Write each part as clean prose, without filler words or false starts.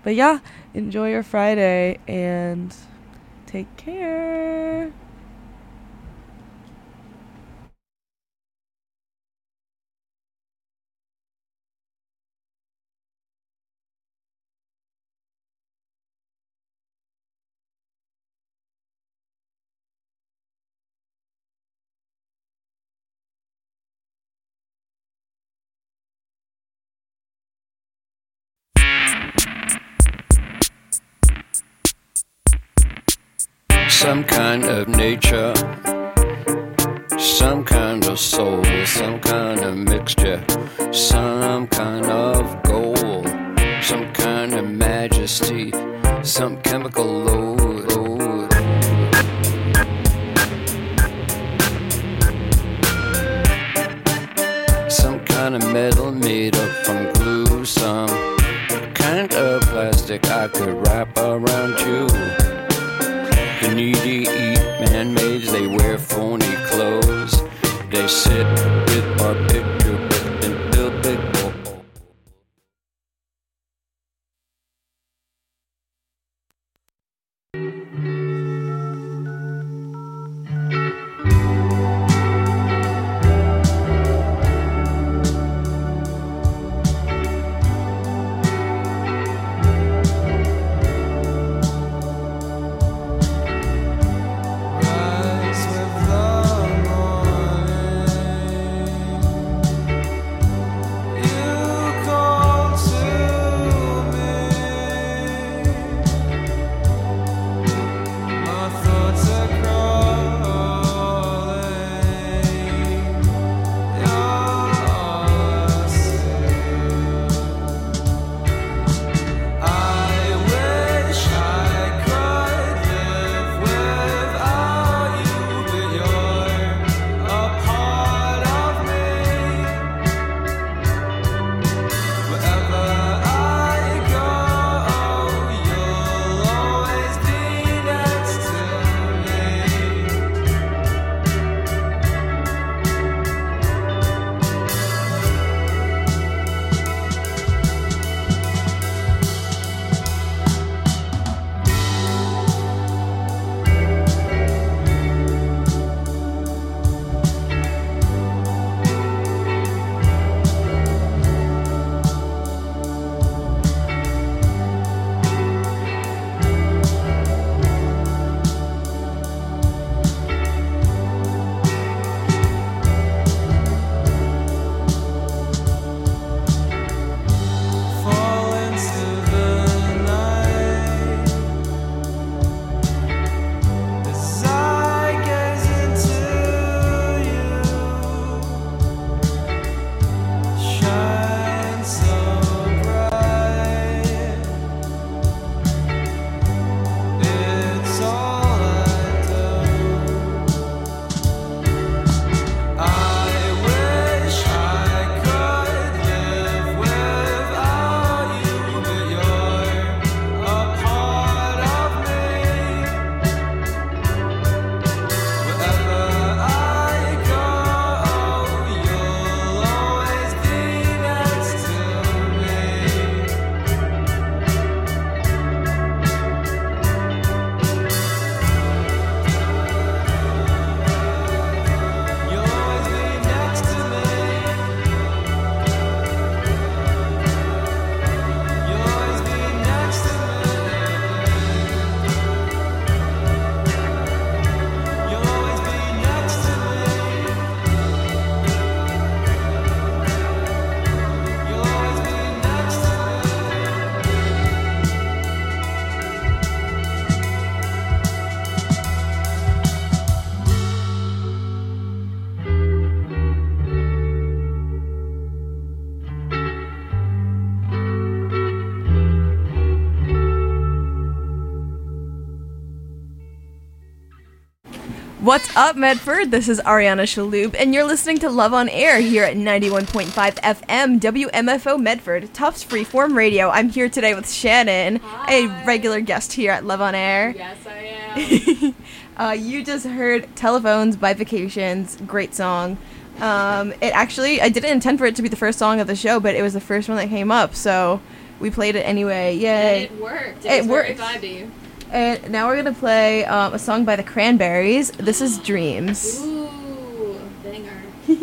But yeah, enjoy your Friday and take care. Some kind of nature, some kind of soul, some kind of mixture, some kind of gold, some kind of majesty, some chemical load. Some kind of metal made up from glue, some kind of plastic I could wrap around you. The needy eat man-mades, they wear phony clothes. They sit with our picture book and build big walls. What's up, Medford? This is Ariana Shaloub, and you're listening to Love on Air here at 91.5 FM WMFO Medford, Tufts Freeform Radio. I'm here today with Shannon, a regular guest here at Love on Air. Yes, I am. You just heard Telephones by Vacations. Great song. I didn't intend for it to be the first song of the show, but it was the first one that came up, so We played it anyway. Yay. And it worked. It was worked. very vibey. And now we're going to play a song by the Cranberries. This is Dreams. Ooh, banger.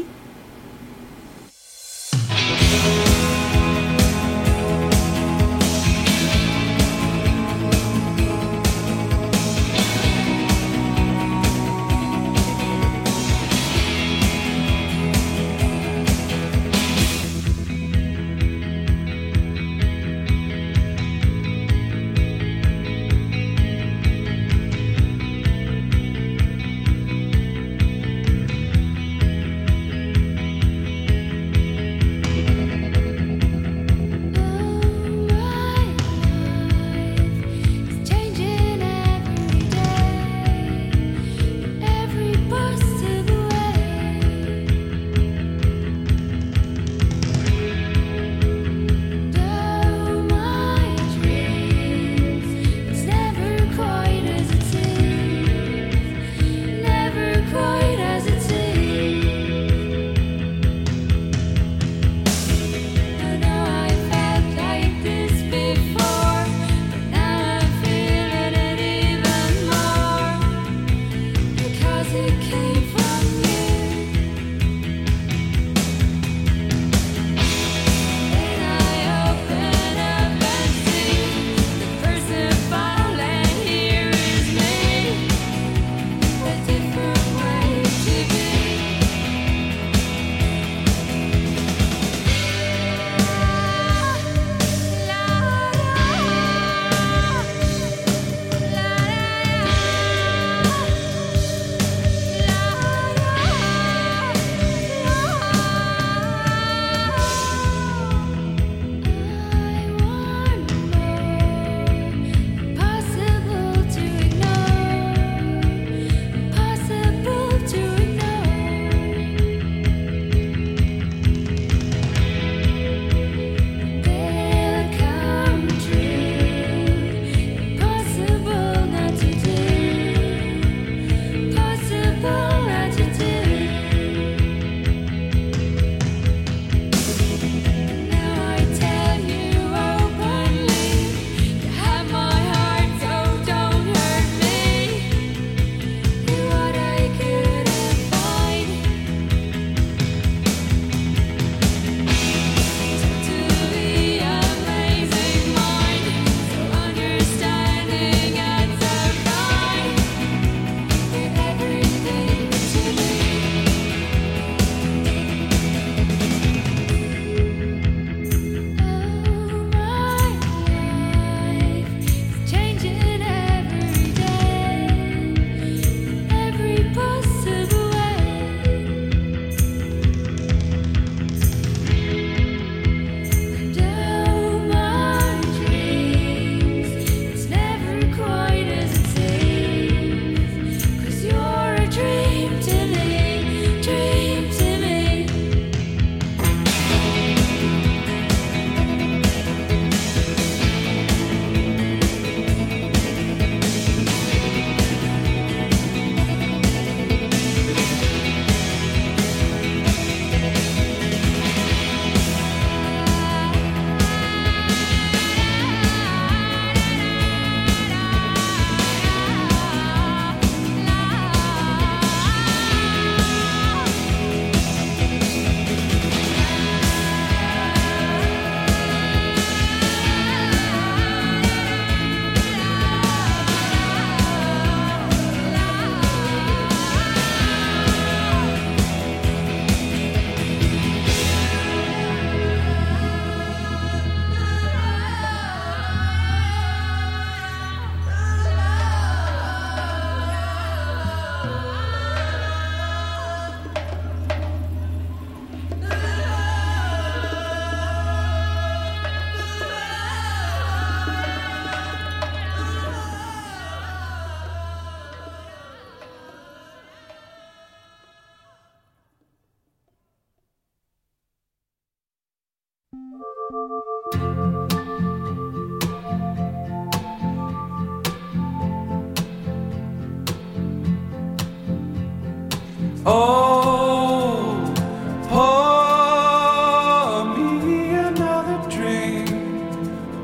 Oh, pour me another drink.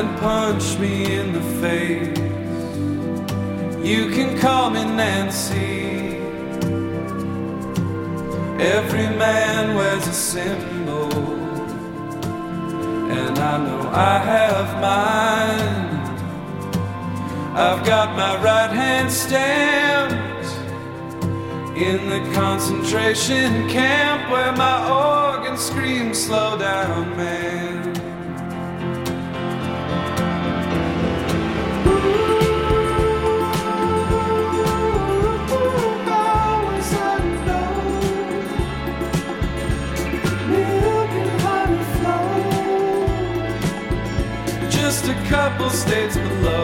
and punch me in the face. You can call me Nancy. Every man wears a symbol, and I know I have mine. I've got my right hand stamped in the concentration camp where my organ screams, slow down, man. Just a couple states below.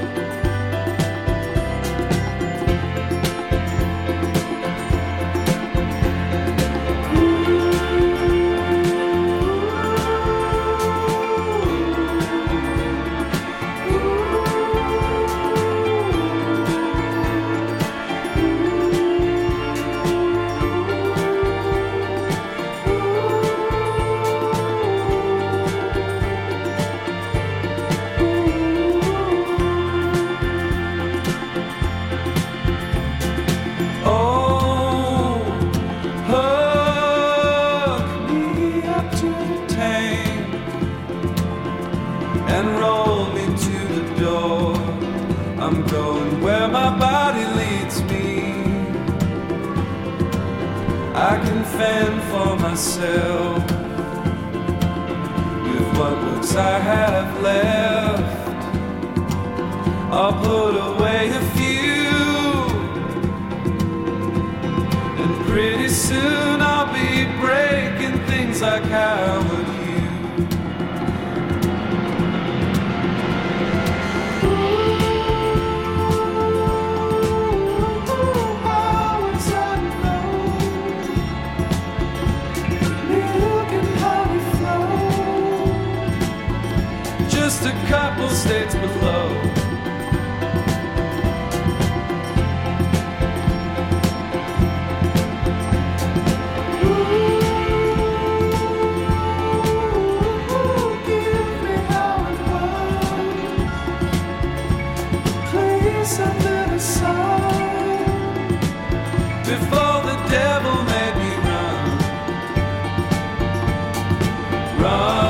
I'm going where my body leads me. I can fend for myself with what looks I have left. I'll put away a few, and pretty soon I'll be breaking things like Howard Hughes. Just a couple states below. Ooh, give me how it was. Place under the sun before the devil made me run. Run.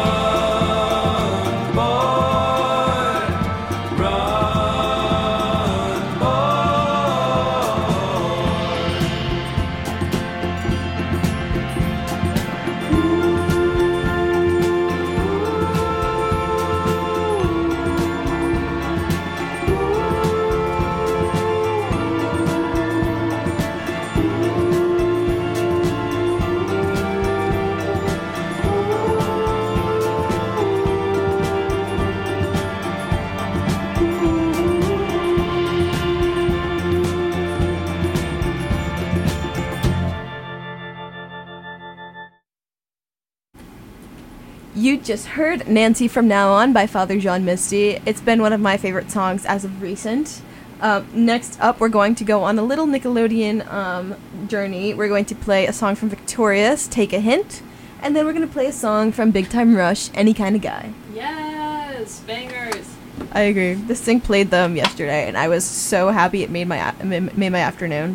You just heard Nancy from Now On by Father John Misty. It's been one of my favorite songs as of recent. Next up, we're going to go on a little Nickelodeon journey. We're going to play a song from Victorious, Take a Hint, and then we're going to play a song from Big Time Rush, Any Kind of Guy. Yes, bangers. I agree. This thing played them yesterday, and I was so happy it made my afternoon.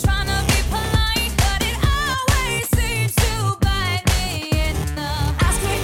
Ask me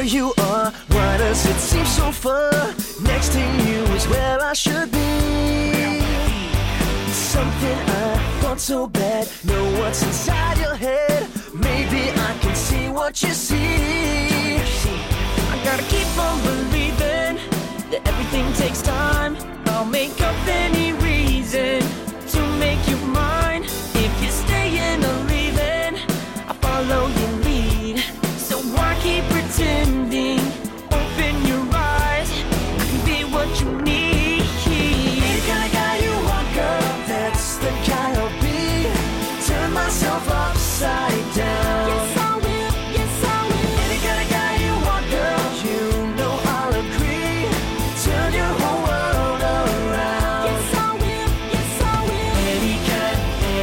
you are. Why does it seem so far? Next to you is where I should be. Something I want so bad. Know what's inside your head. Maybe I can see what you see. I gotta keep on believing that everything takes time. I'll make up any reason to make you mine. If you're staying or leaving, I'll follow your lead. So why keep pretending? Open your eyes, I can be what you need. The kind of guy you want, girl, that's the guy I'll be. Turn myself upside down. Yes, I will, yes, I will. Any kind of guy you want, girl, you know I'll agree. Turn your whole world around. Yes, I will, yes, I will. Any kind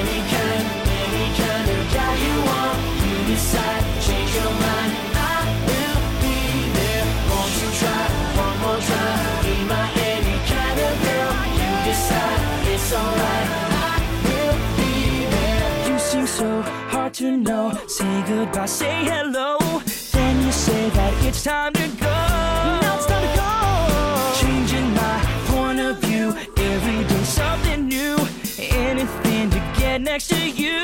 of guy you want. You decide, change your mind, I will be there. Won't you try, one more try? Be my any kind of girl. You decide, it's alright, I will be there. You seem so hard to know. Say goodbye, say hello. Then you say that it's time to go. Now it's time to go. Changing my point of view. Every day something new. Anything to get next to you.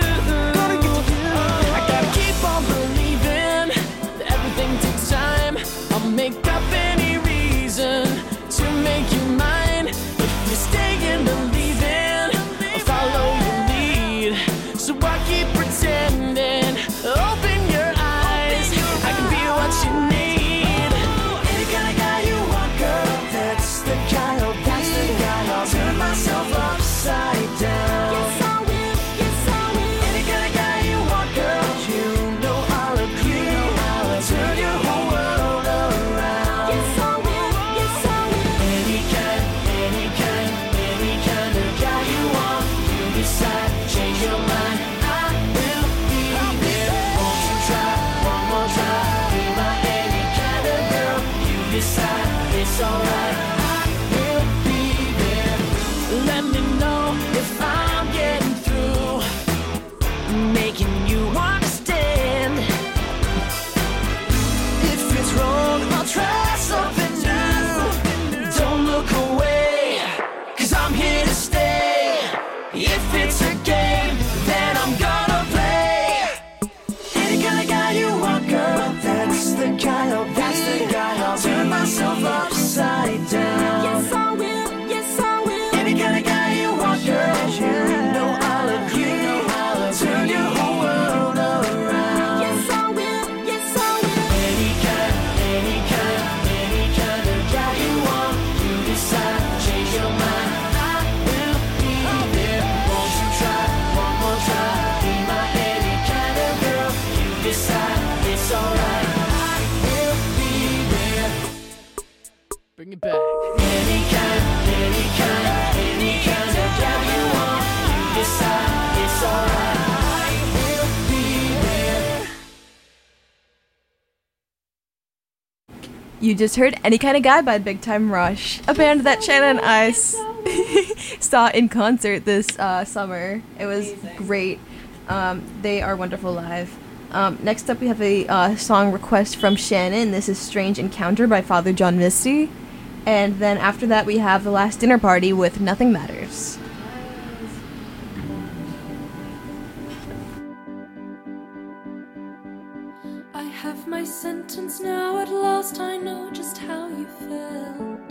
I gotta keep on believing that everything takes time. I'll make up any reason to make you mine. If you're staying or leaving, I'll follow your lead. So I keep pretending. Open your eyes, I can be what you need. Any kind of guy you want, girl, that's the guy I'll be. Turn myself upside down. Yes, I will, yes, I will. Any kind of guy you want, girl, you know I'll agree. Turn your whole world around. Yes, I will, yes, I will. Any kind of guy you want. You decide, change your mind, I will be there. Won't you try, one more try? Be my any kind of girl. You decide, it's alright, I will be there. Let me know if I'm getting through, making you understand. If it's wrong, I'll try something new. Don't look away, 'cause I'm here to stay. If it's a game, then I'm gonna play. Any kind of guy you want, girl, that's the guy I'll be. Turn myself upside down. Yes, I will, yes, I will. Any kind of guy you want, girl, you know I'll agree. Turn your whole world around. Yes, I will, yes, I will. Any kind of guy you want. You decide, change your mind, I will be there. Won't you try, one more try? Be my any kind of girl. You decide, it's alright, I will be there. Bring it back. Any kind of guy you want. You decide, it's alright, I will be there. You just heard Any Kind of Guy by Big Time Rush, a band that Shannon and I saw in concert this summer. It was great. They are wonderful live. Next up, we have a song request from Shannon. This is Strange Encounter by Father John Misty. And then after that, we have The Last Dinner Party with Nothing Matters. I have my sentence now, at last I know just how you felt.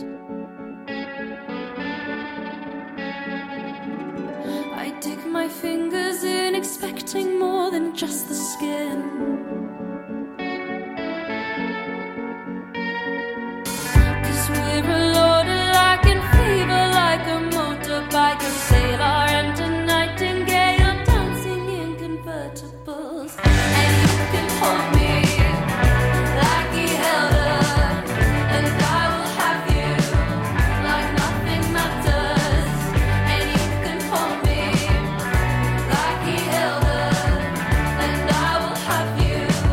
I dig my fingers in, expecting more than just the skin. 'Cause we're a loaded like in fever, like a motorbike, a sailor and a nightingale, dancing in convertibles. And you can hold me like he held her, and I will have you like nothing matters. And you can hold me like he held her, and I will have you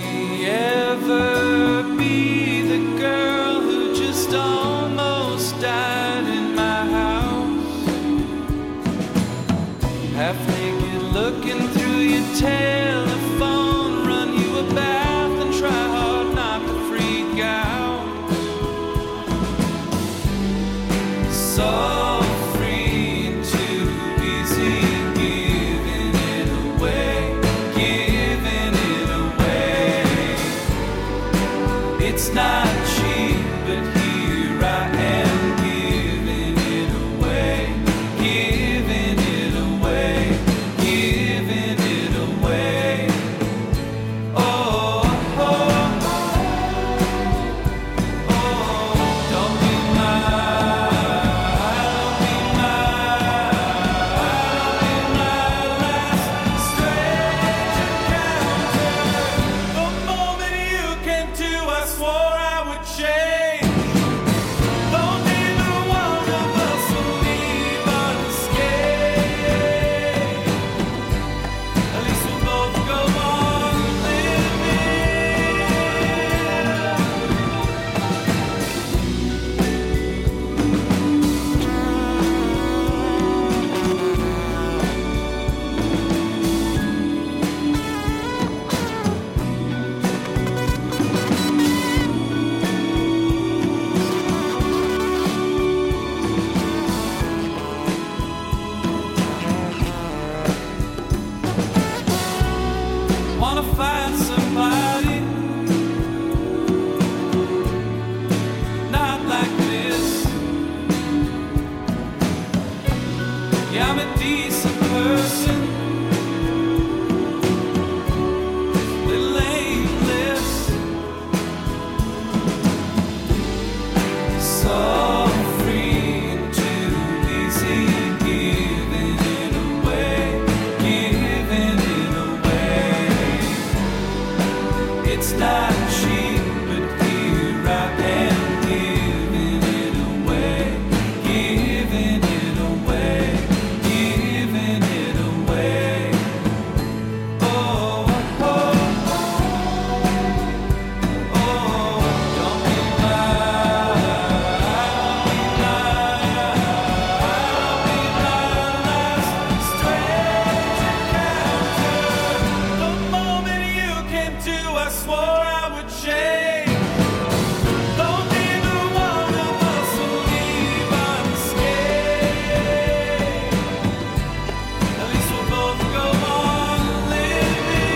ever be the girl who just almost died in my house? Half naked looking through your telephone, run you a bath and try hard not to freak out. So free and too easy, giving it away, giving it away. It's not cheap, but here I am, giving it away, giving it away, giving it away. Oh, oh, oh, don't be mine, don't be mine last strange encounter. The moment you came to, I swore I would change. Though neither one of us will leave unscathed, at least we'll both go on living. Wanna find somebody not like this. Yeah, I'm a decent person, little aimless, so free and too easy, giving it away, giving it away. It's not cheap, but here I am, giving it away, giving it away, giving it away. Oh, oh, oh, don't be mine last strange encounter. The moment you came to, I swore I would change. Though neither one of us will leave unscathed, at least we'll both go on living.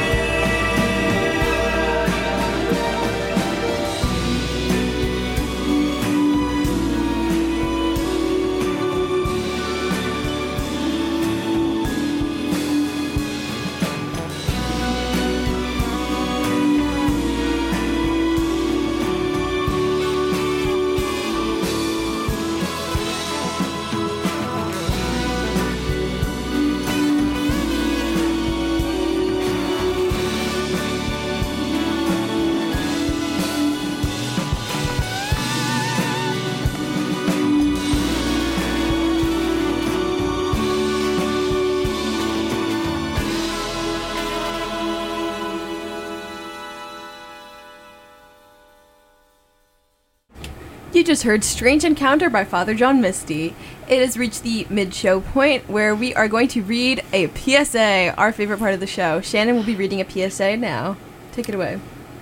You just heard Strange Encounter by Father John Misty. It has reached the mid-show point where we are going to read a PSA, our favorite part of the show. Shannon will be reading a PSA now. Take it away.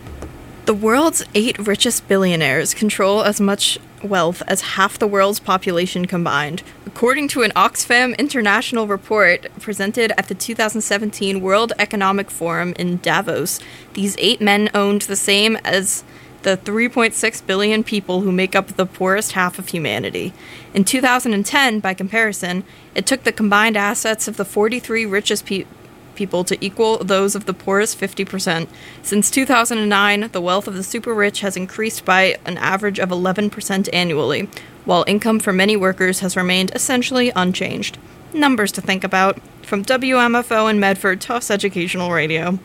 The world's 8 richest billionaires control as much wealth as half the world's population combined. According to an Oxfam International report presented at the 2017 World Economic Forum in Davos, these 8 men owned the same as the 3.6 billion people who make up the poorest half of humanity. In 2010, by comparison, it took the combined assets of the 43 richest people to equal those of the poorest 50%. Since 2009, the wealth of the super rich has increased by an average of 11% annually, while income for many workers has remained essentially unchanged. Numbers to think about. From WMFO in Medford, Tufts Educational Radio.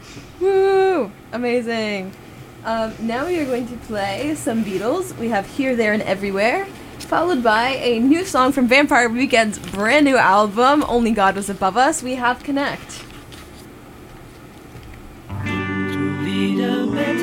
Woo! Amazing. Now we are going to play some Beatles. We have Here, There, and Everywhere, followed by a new song from Vampire Weekend's brand new album, Only God Was Above Us. We have Connect. To lead a better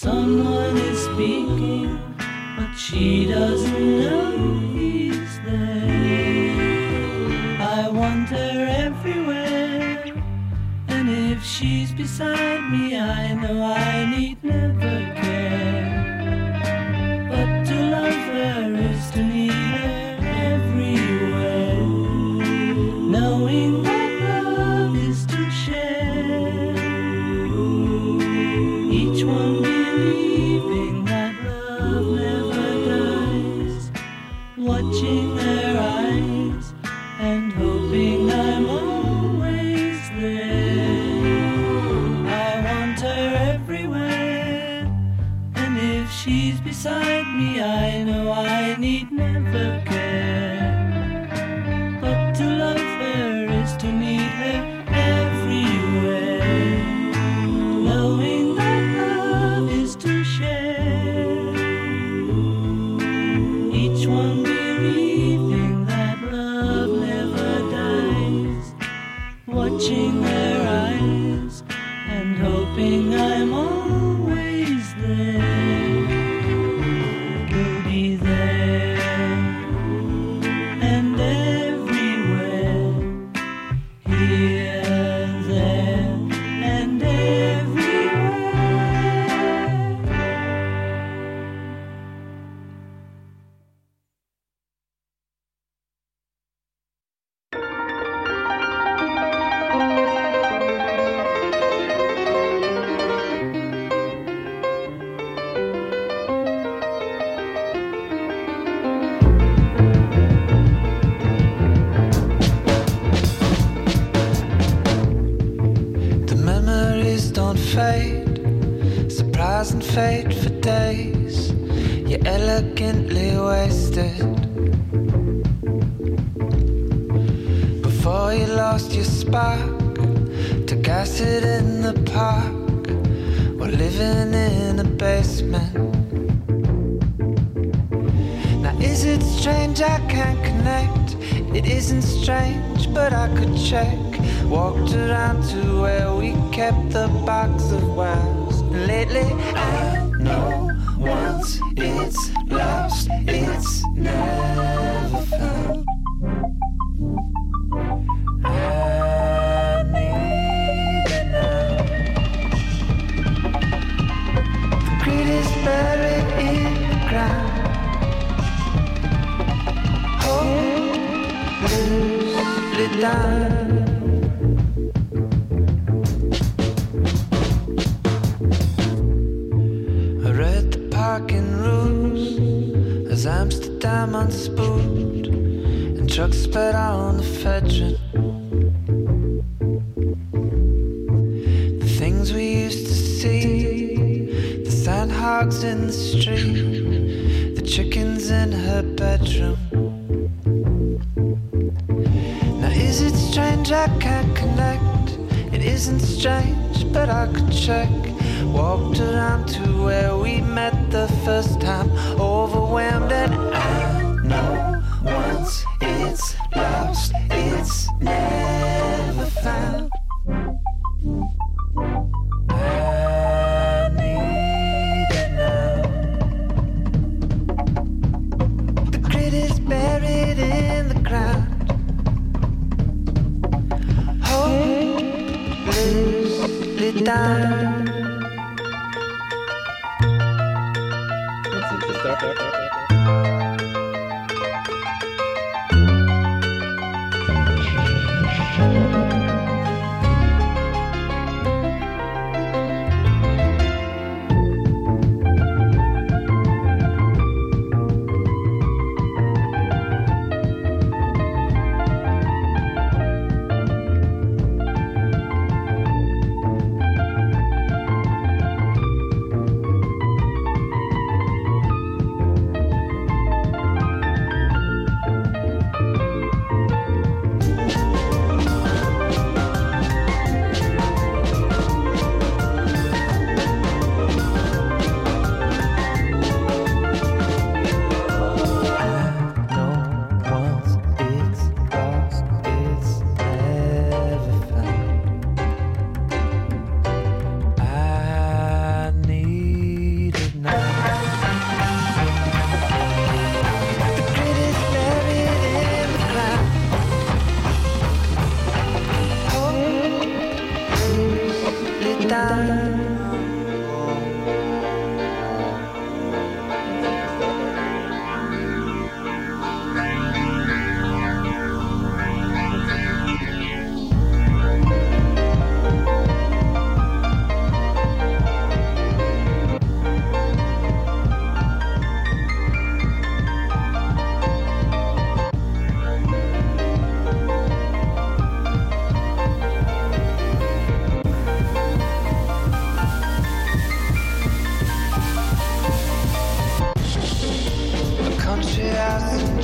Someone is speaking, but she doesn't know he's there. I want her everywhere, and if she's beside me, I know I need never care. But to love her is to need her everywhere, knowing that love is to share. Each one believing that love never dies, watching their eyes and hoping I'm always there. I want her everywhere, and if she's beside me, I know I need never care. But to love her is to need her everywhere, knowing that love is to share. Each one believing that love never dies, watching their eyes and hoping I'm always there. We'll be there and everywhere, here, there, and everywhere. The memories don't fade, surprising fate for days. You're elegantly wasted. Before you lost your spark, took acid in the park, while living in a basement. Now is it strange I can't connect? It isn't strange, but I could check. Walked around to where we kept the box of wows. Lately I know once it's lost, it's never found. I need it now. The greed is buried in the ground. Hope loosely down. I read the parking rules as Amsterdam unspooled and trucks sped on the Fedrin. The things we used to see, the sandhogs in the street, the chickens in her bedroom. Now is it strange I can't connect? It isn't strange, but I could check. Walked around to where we met the first time, overwhelmed, and I know once it's lost, it's never found. I need it now. The grid is buried in the ground. Hope loosely down.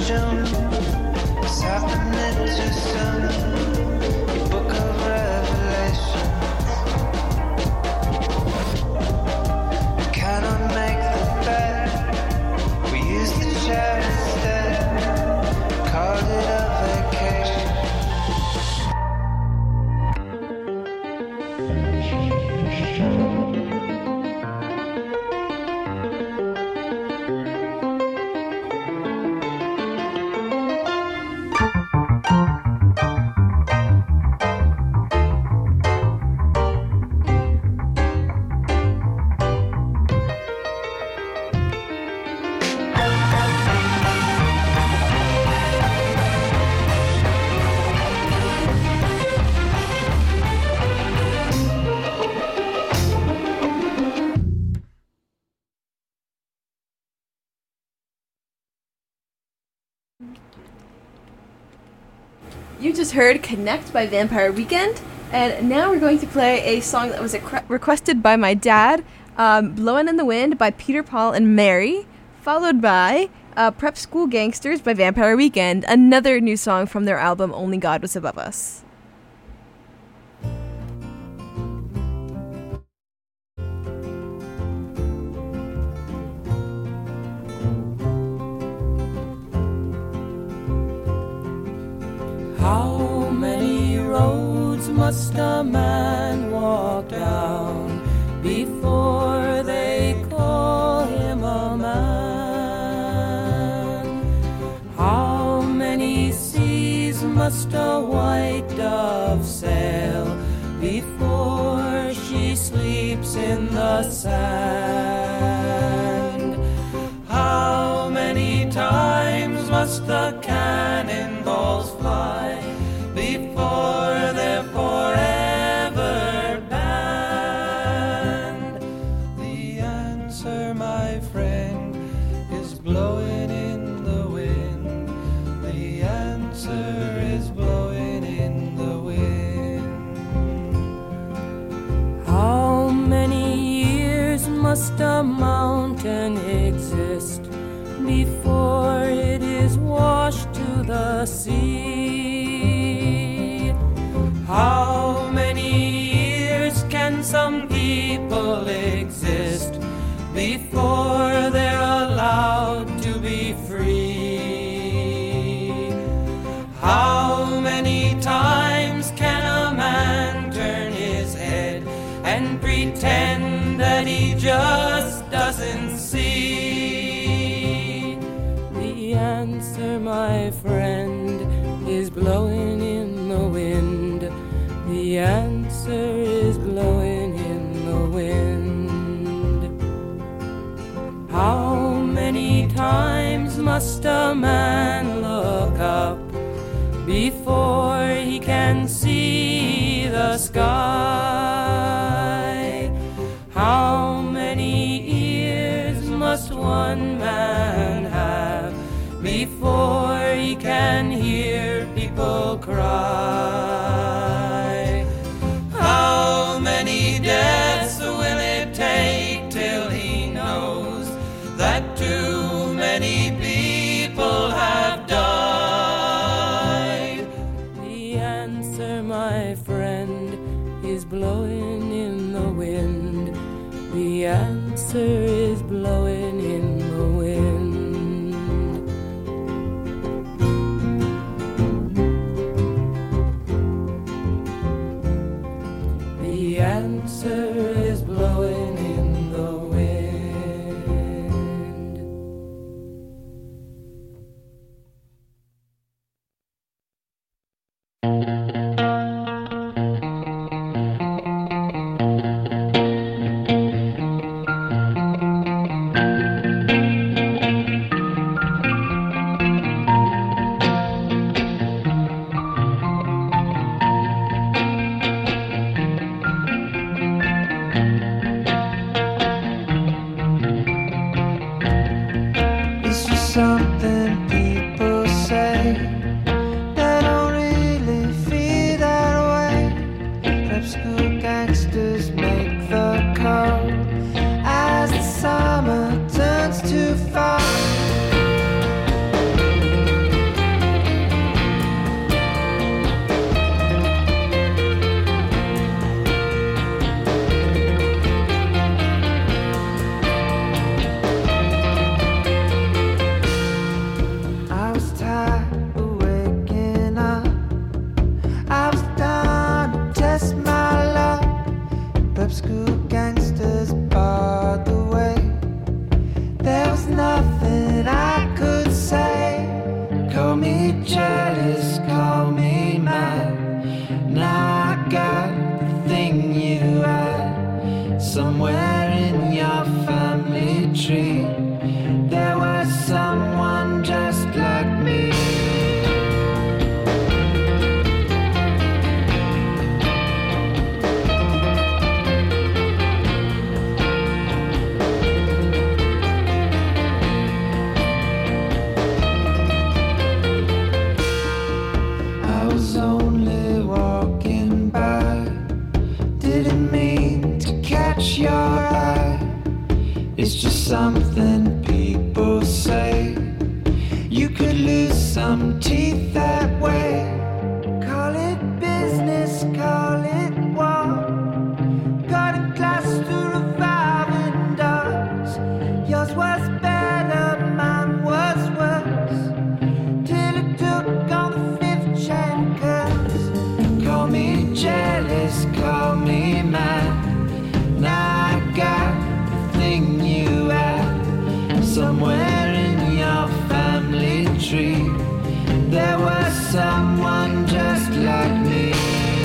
June. It's happening too soon. Your book of Revelation. We cannot make the bed. We use the chair instead. Called it a vacation. You just heard Connect by Vampire Weekend, and now we're going to play a song that was requested by my dad, Blowin' in the Wind by Peter, Paul, and Mary, followed by Prep School Gangsters by Vampire Weekend, another new song from their album Only God Was Above Us. How many roads must a man walk down before they call him a man? How many seas must a white dove sail before she sleeps in the sand? How many times must the cannonballs fly before they're forever banned? The answer, my friend, is blowing in the wind. The answer is blowing in the wind. How many years must a mountain exist before it is washed to the sea? How many years can some people exist before they're allowed to be free? How many times can a man turn his head and pretend that he just doesn't see? The answer, my friend, is blowing in the wind. The answer is blowing in the wind. How many times must a man look up before he can see the sky? How many ears must one man have before he can hear people cry? How many deaths will it take till he knows that too many people have died? The answer, my friend, is blowing in the wind. The answer is blowing in the wind. The answer is blowing in the wind. tree. There was someone just like me. I was only walking by, didn't mean to catch your eye. It's just something people say. You could lose some teeth that way. Call it business, call it war. Got a glass to revolving doors. Yours was better, mine was worse. Till it took on the fifth chain curse. Call me jealous, call me mad. Now I got the thing you had. Somewhere in your family tree, there was someone just like me.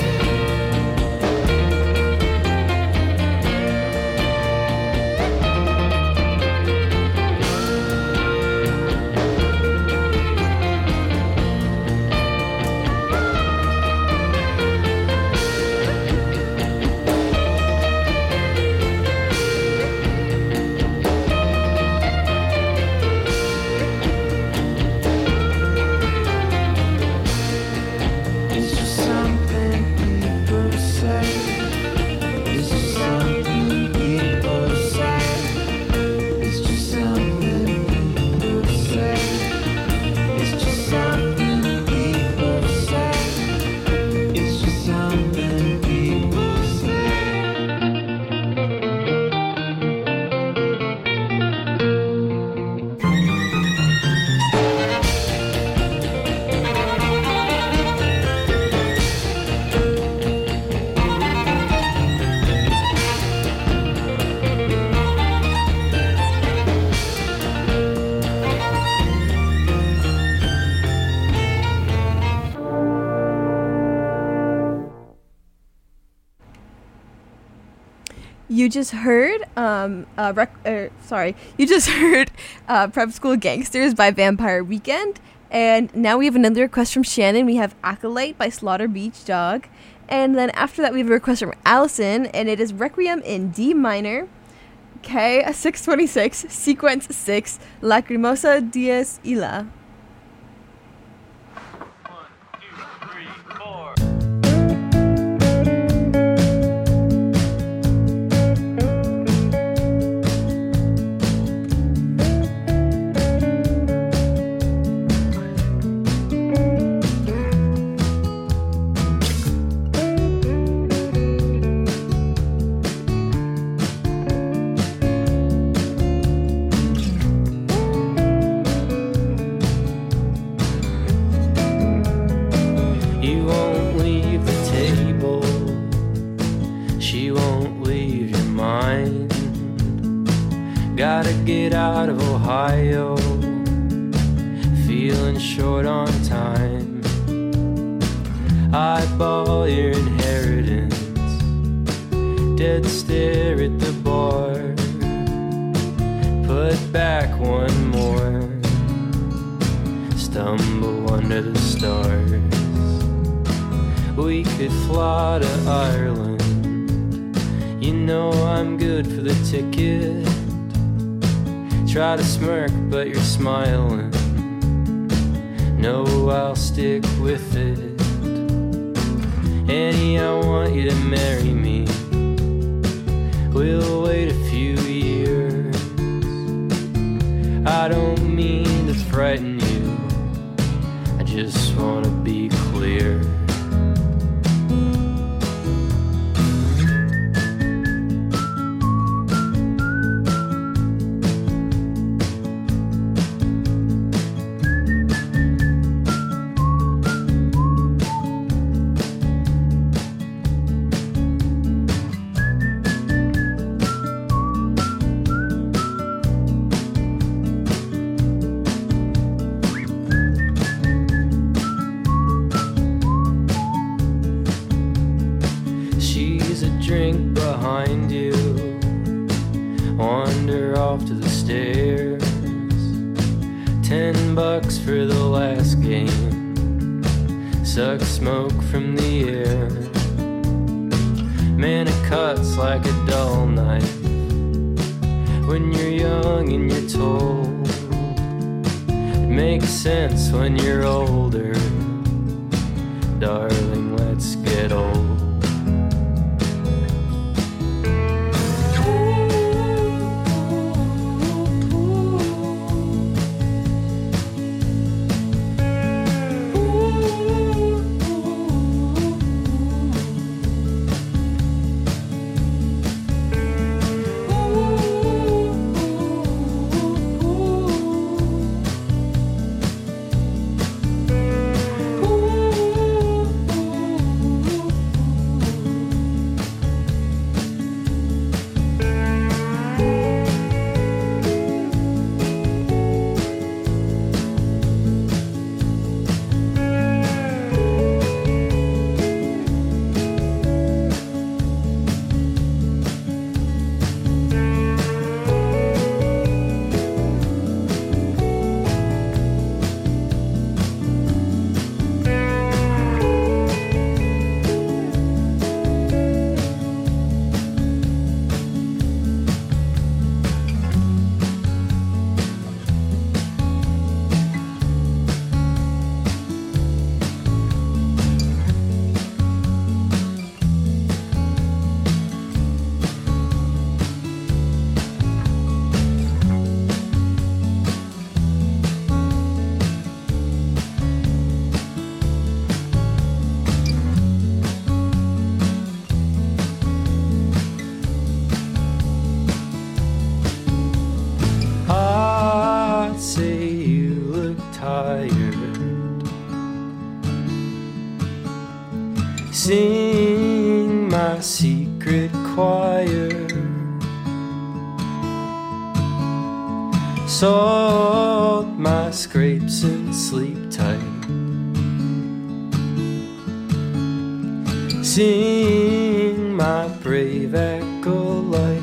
It's just something people say. It's just something people say. It's just something people say. It's just something people say. It's just something people say. You just heard, you just heard Prep School Gangsters by Vampire Weekend. And now we have another request from Shannon. We have Acolyte by Slaughter Beach Dog. And then after that, we have a request from Allison, and it is Requiem in D minor, K 626, sequence 6, Lacrimosa Dies Illa. You won't leave the table. She won't leave your mind. Gotta get out of Ohio. Feeling short on time. Eyeball your inheritance. Dead stare at the bar. Put back one more. Stumble under the stars. We could fly to Ireland. You know I'm good for the ticket. Try to smirk, but you're smiling. No, I'll stick with it. Annie, I want you to marry me. We'll wait a few years. I don't mean to frighten you. I just wanna be clear. wander off to the stairs. $10 for the last game. Suck smoke from the air. Man, it cuts like a dull knife when you're young and you're told. It makes sense when you're older. Darling, let's get old. Sing my secret choir, salt my scrapes and sleep tight. Sing my brave acolyte.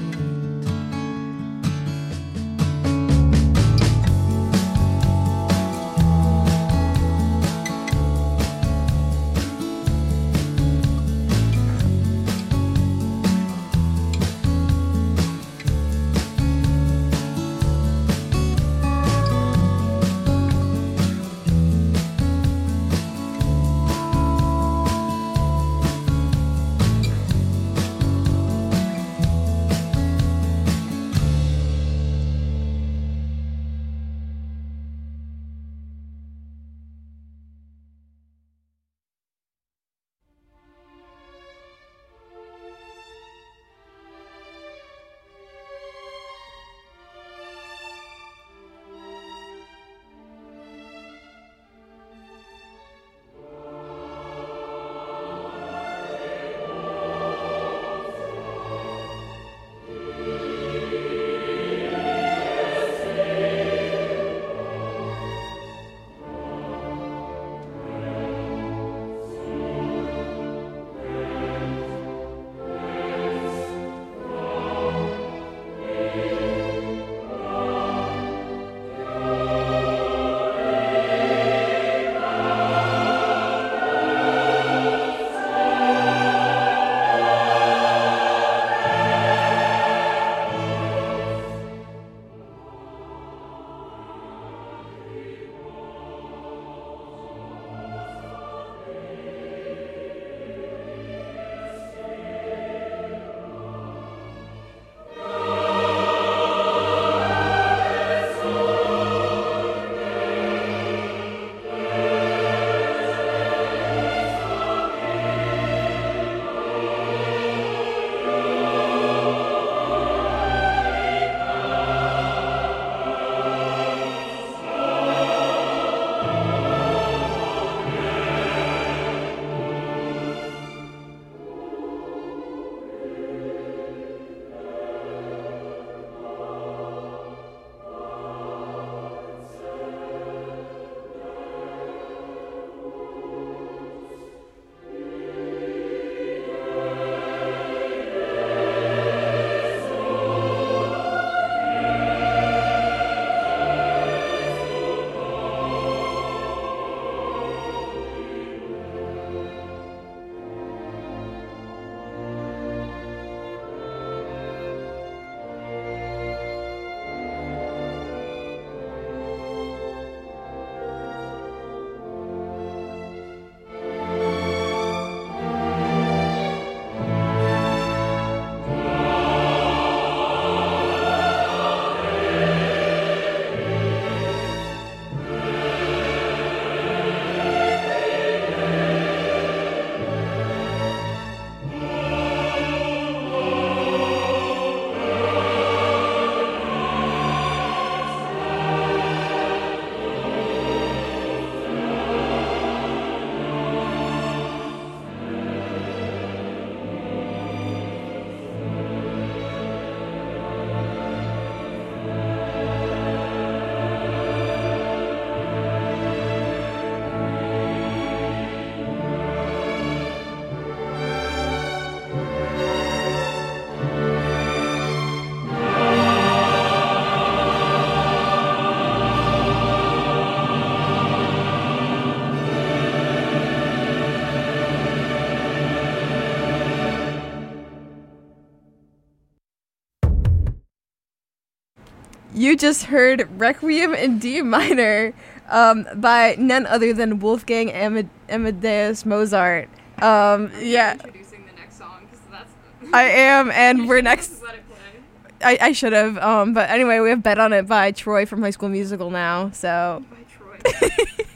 You just heard Requiem in D minor by none other than Wolfgang Amadeus Mozart. Yeah. Introducing the next song, 'cause that's I am, and we're next. Let it play. I should have, but anyway, we have Bet on It by Troy from High School Musical now, so. By Troy.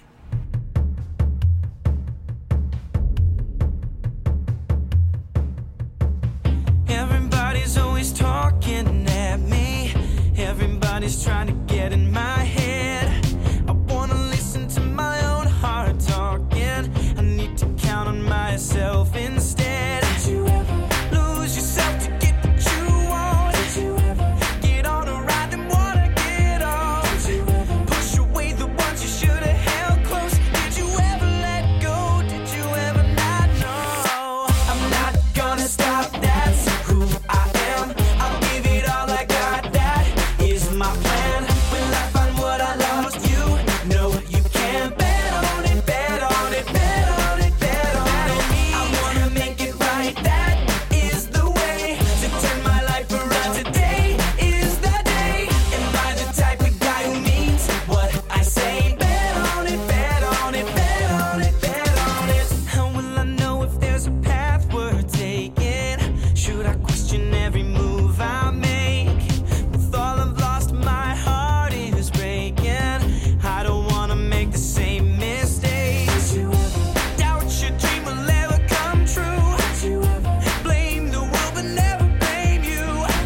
Everybody's always talking at me. Everybody's trying to get in my head. I wanna listen to my own heart talking. I need to count on myself instead. Did you ever lose yourself to get what you want? Did you ever get on a ride and wanna get off? Did you ever push away the ones you should have held close? Did you ever let go? Did you ever not know? I'm not gonna stop, that's who I am. I'll give it all I got, that is my plan. Will I find what I lost? You know you can. Bet on it, bet on it, bet on it, bet on it. I wanna make it right, that is the way to turn my life around. Today is the day. Am I the type of guy who means what I say? Bet on it, bet on it, bet on it, bet on it. How will I know if there's a path worth taking? Should I question every move I make? With all I've lost, my heart is breaking. I don't wanna make the same mistakes. Did you ever doubt your dream will ever come true? Did you ever blame the world but never blame you?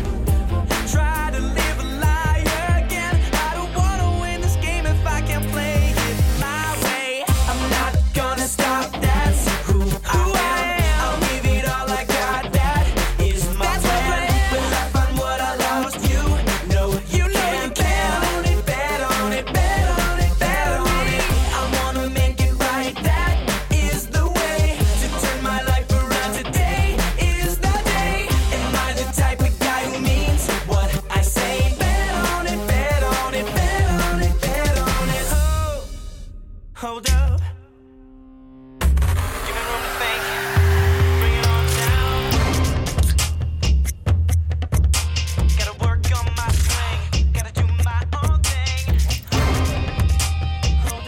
Try to live a lie again. I don't wanna win this game if I can't play it my way. I'm not gonna stop, that's who I am. I'll give it all I got, that is my plan. Will I find what I lost? You know you can. Bet on it, bet on it, bet on it, bet on it. I wanna make it right, that is the way to turn my life around. Today is the day. Am I the type of guy who means what I say? Bet on it, bet on it, bet on it, bet on it. Oh, hold up. Give me room to think. Bring it on down. Gotta work on my swing. Gotta do my own thing. Hold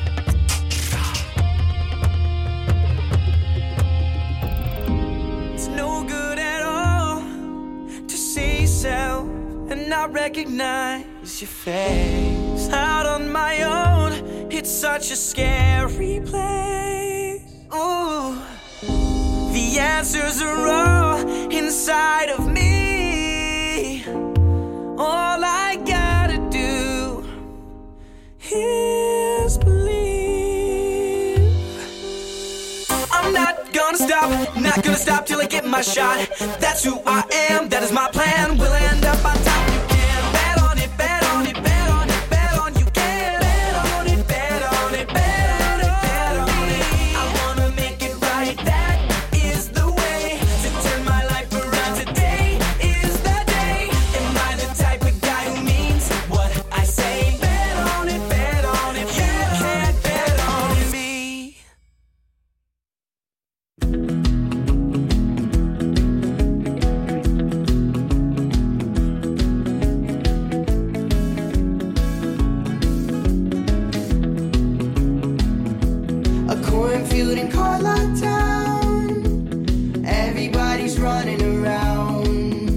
up. It's no good at all to see yourself and not recognize your face. Out on my own, it's such a scary place. Ooh, the answers are all inside of me. All I gotta do is believe. I'm not gonna stop till I get my shot. That's who I am, that is my plan. We'll end up on top. You can bet on it, bet on it, bet on it, bet on you can. Bet on it, bet on it, bet on it, bet on it. I wanna make it right, that is the way to turn my life around. Today is the day. Am I the type of guy who means what I say? Bet on it, bet on it, you can't bet on me. A cornfield in Carlisle town. Everybody's running around.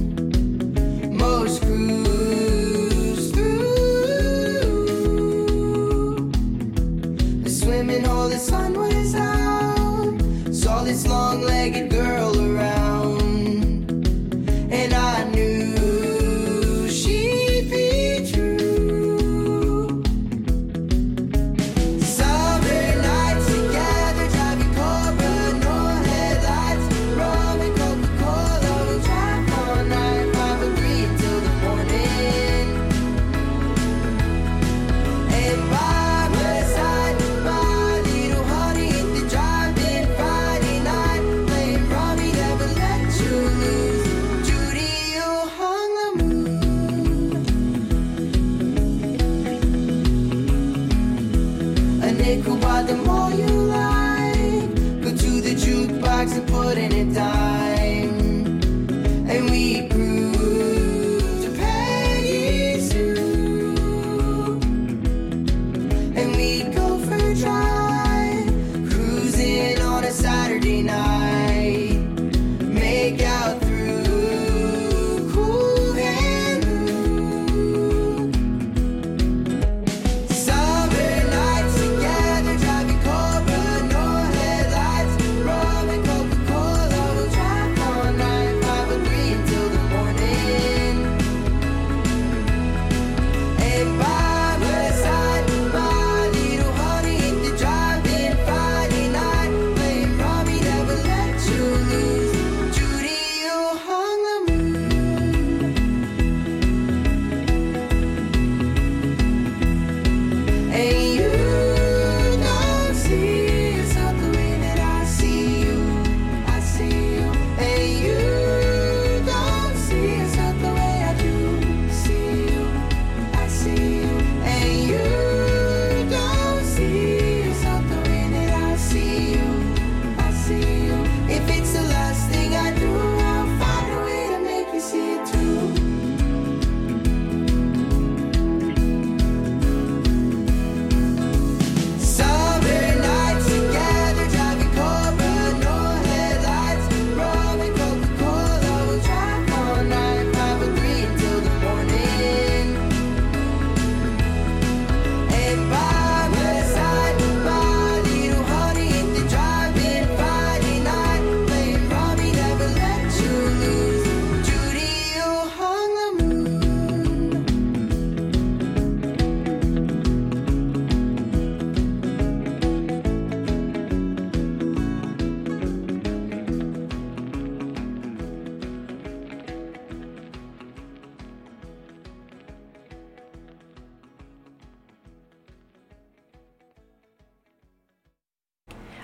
Most cruise through. The swimming hole, the sun was out. Saw this long-legged girl around, and I knew she'd be true. Summer nights together, driving car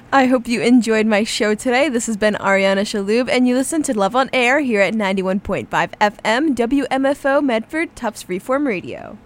I hope you enjoyed my show today. This has been Ariana Shaloub, and you listen to Love on Air here at 91.5 FM, WMFO Medford, Tufts Freeform Radio.